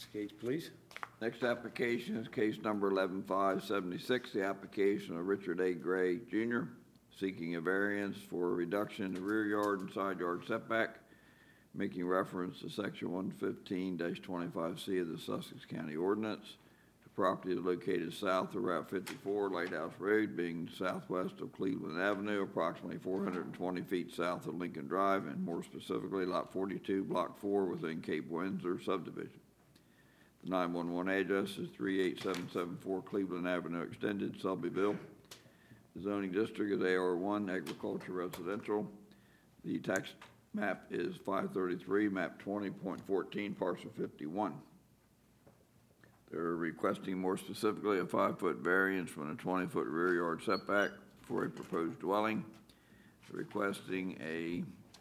Next case, please. Next application is case number 11576, the application of Richard A. Gray, Jr., seeking a variance for a reduction in the rear yard and side yard setback, making reference to section 115-25C of the Sussex County Ordinance. The property is located south of Route 54, Lighthouse Road, being southwest of Cleveland Avenue, approximately 420 feet south of Lincoln Drive, and more specifically, Lot 42, Block 4, within Cape Windsor subdivision. The 911 address is 38774 Cleveland Avenue Extended, Selbyville. The zoning district is AR1, agriculture residential. The tax map is 533, map 20.14, parcel 51. They're requesting more specifically a 5-foot variance from a 20-foot rear yard setback for a proposed dwelling. They're requesting a,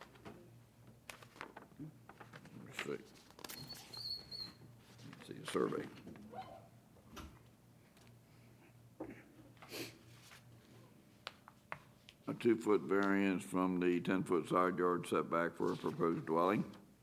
let's see a survey. A 2-foot variance from the 10-foot side yard setback for a proposed dwelling.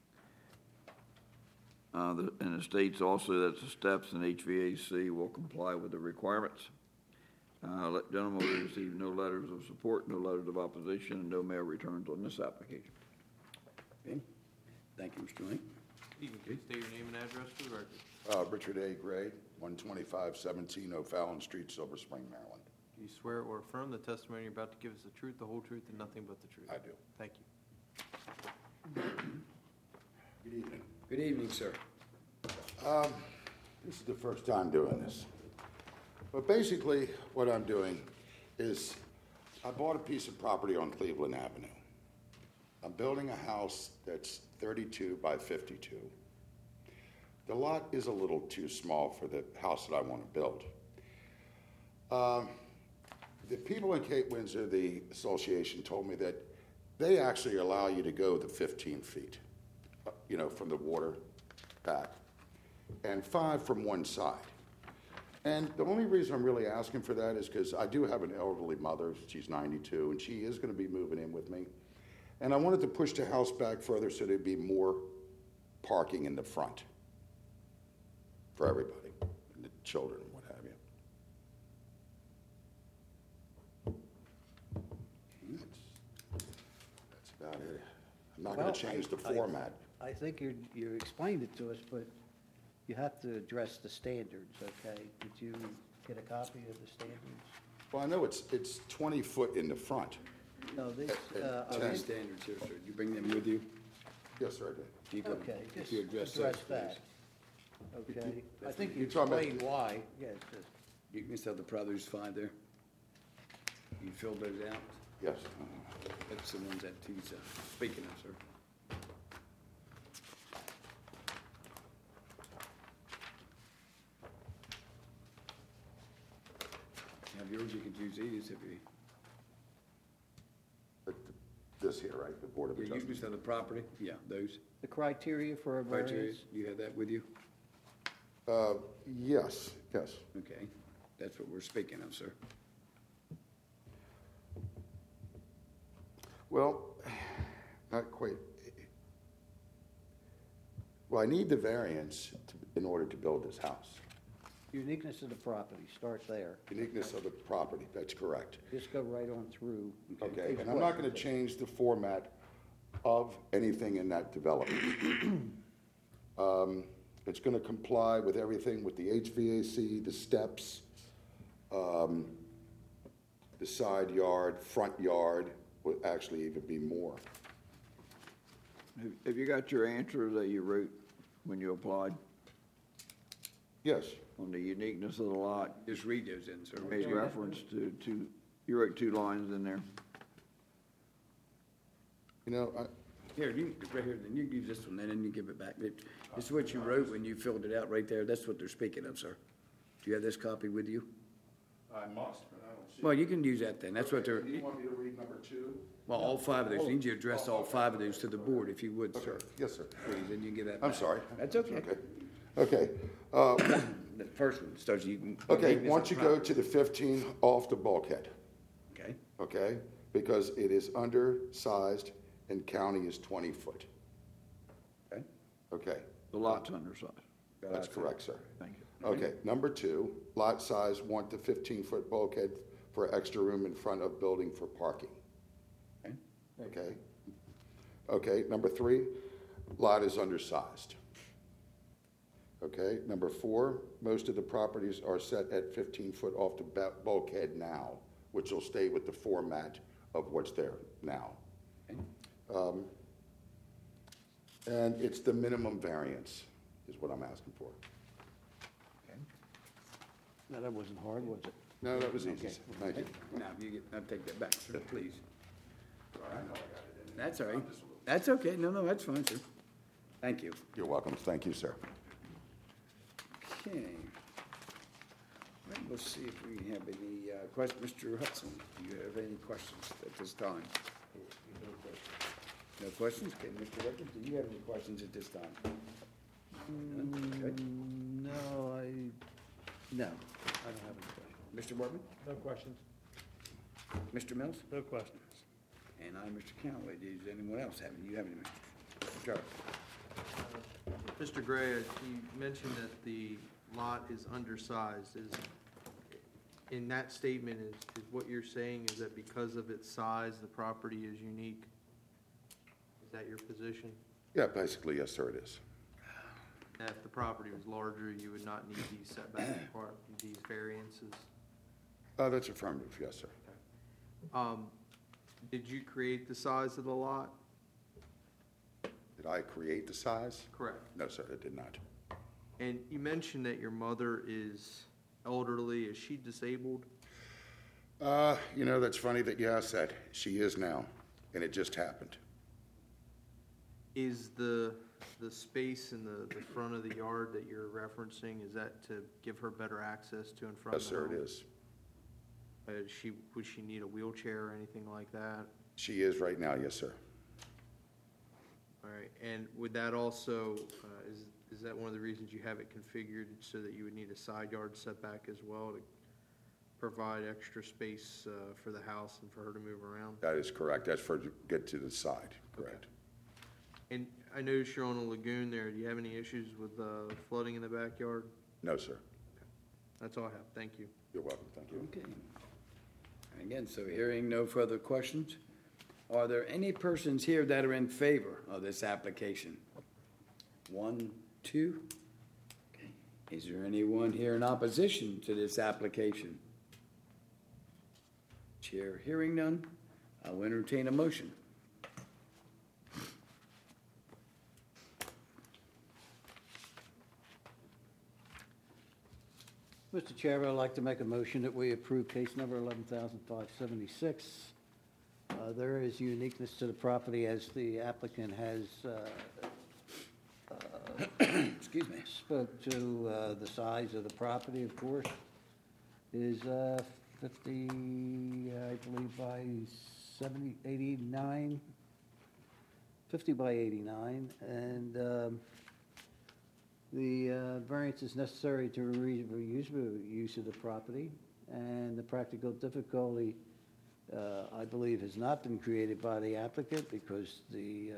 And it states also that the steps and HVAC will comply with the requirements. Gentlemen, we received no letters of support, no letters of opposition, and no mail returns on this application. Okay. Thank you, Mr. Lane. You can please state your name and address for the record. Richard A. Gray, 12517 O'Fallon Street, Silver Spring, Maryland. Do you swear or affirm the testimony you're about to give us the truth, the whole truth, and nothing but the truth? I do. Thank you. Good evening. Good evening, sir. This is the first time doing this. But basically, what I'm doing is I bought a piece of property on Cleveland Avenue. I'm building a house that's 32 by 52. The lot is a little too small for the house that I want to build. The people in Cape Windsor, the association, told me that they actually allow you to go the 15 feet, from the water back, and 5 from one side. And the only reason I'm really asking for that is because I do have an elderly mother. She's 92, and she is going to be moving in with me. And I wanted to push the house back further so there'd be more parking in the front for everybody, and the children and what have you. That's about it. I'm not going to change the format. I think you explained it to us, but you have to address the standards, okay? Did you get a copy of the standards? Well, I know it's 20 foot in the front. No, these, These standards here, sir. Did you bring them with you? Yes, sir, I did. You can- okay, if just you address those, that. Okay, I think you You're talking about- explained why, yes. You can tell the Brothers 5 there. You filled those out? Yes. That's the ones that he's speaking of, sir. Have yours, you could use these if you, But this here, right, the Board of your Adjustment. uses of the property, yeah, those The criteria for a criteria, variance? you have that with you? Yes. Okay, that's what we're speaking of, sir. Well, not quite. Well, I need the variance in order to build this house. Uniqueness of the property, start there. Uniqueness of the property, that's correct. Just go right on through. Okay, and I'm not going to change the format of anything in that development. It's going to comply with everything, with the HVAC, the steps, the side yard, front yard, will actually even be more. Have you got your answer that you wrote when you applied Yes, on the uniqueness of the lot? Just read those in, sir. Made reference to you wrote 2 lines in there. Here, right here, then you use this one, and then you give it back. It's what you wrote when you filled it out right there. That's what they're speaking of, sir. Do you have this copy with you? I must, but I don't see. Well, you can use that then. That's what they're, Do you want me to read number 2? well, all 5 of those. You need to address all 5 of those to the board, if you would, sir. Yes, sir. Please, then you can give that back. I'm sorry. That's okay. Okay. The first one starts, you can. Okay, once you go to the 15 off the bulkhead, Okay, okay? Because it is undersized and county is 20 foot. okay. Okay, The lot's undersized. That's correct, sir. Thank you. Okay, number 2, lot size 1 to 15-foot bulkhead for extra room in front of building for parking. Okay. Okay? Okay, number 3, lot is undersized. Okay, number 4, most of the properties are set at 15-foot off the bulkhead now, which will stay with the format of what's there now. And it's the minimum variance is what I'm asking for. No, that wasn't hard, was it? No, that was easy. Okay. Thank you. Now, if you get, I'll take that back, sir, please. That's all right. That's okay. No, that's fine, sir. Thank you. You're welcome. Thank you, sir. Okay. Well, let's see if we have any questions. Mr. Hudson, do you have any questions at this time? No questions? Okay, Mr. Rickard, do you have any questions at this time? None? Good. No, I don't have any questions. Mr. Workman? No questions. Mr. Mills? No questions. And I'm Mr. Callaway. Does anyone else have any? You have any, Mr. Jarrett? Mr. Gray, you mentioned that the lot is undersized. In that statement, is what you're saying is that because of its size, the property is unique? Is that your position? Yeah, basically, yes, sir, it is. And if the property was larger, you would not need these setback these variances? That's affirmative, yes, sir. Did you create the size of the lot? Did I create the size? Correct. No, sir, I did not. And you mentioned that your mother is elderly. Is she disabled? That's funny that you asked that. She is now, and it just happened. Is the space in the front of the yard that you're referencing, is that to give her better access to and from the Yes, sir, it home? is. Would she need a wheelchair or anything like that? She is right now, yes, sir. All right, and would that also, is that one of the reasons you have it configured so that you would need a side yard setback as well to provide extra space for the house and for her to move around? That is correct. That's for to get to the side, correct. And I noticed you're on a lagoon there. Do you have any issues with flooding in the backyard? No, sir. That's all I have. Thank you. You're welcome. Thank you. Okay. Again, so hearing no further questions, are there any persons here that are in favor of this application? 1, 2. Okay. Is there anyone here in opposition to this application? Chair hearing none, I'll entertain a motion. Mr. Chairman, I'd like to make a motion that we approve case number 11,576. There is uniqueness to the property as the applicant has Excuse me. spoke to the size of the property, of course, is 50, I believe, by 70, 89, 50 by 89, and the variance is necessary to reasonable use of the property, and the practical difficulty, I believe, has not been created by the applicant because the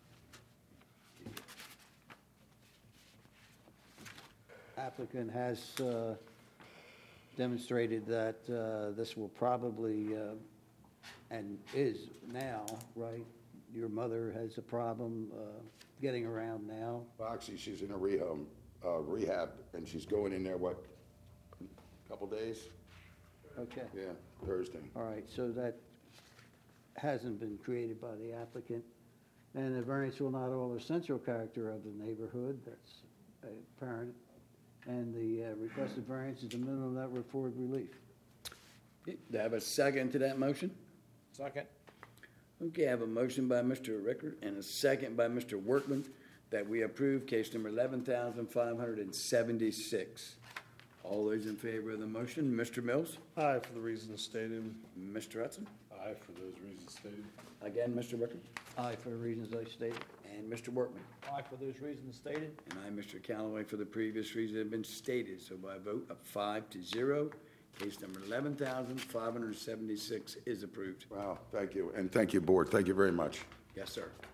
applicant has demonstrated that this will probably, and is now, right? Your mother has a problem getting around now. Well, actually, she's in a rehab, and she's going in there, what, a couple days? Okay. Yeah, Thursday. All right, so that hasn't been created by the applicant. And the variance will not alter the central character of the neighborhood, that's apparent. And the requested variance is the minimum that would afford relief. Okay, do I have a second to that motion? Second. Okay, I have a motion by Mr. Rickard and a second by Mr. Workman that we approve case number 11,576. All those in favor of the motion, Mr. Mills? Aye, for the reasons stated. Mr. Hudson? Aye, for those reasons stated. Again, Mr. Rickard? Aye, for the reasons I stated. And Mr. Workman? Aye, for those reasons stated. And I, Mr. Callaway, for the previous reasons that have been stated. So by a vote of 5-0, case number 11,576 is approved. Wow, thank you. And thank you, board. Thank you very much. Yes, sir.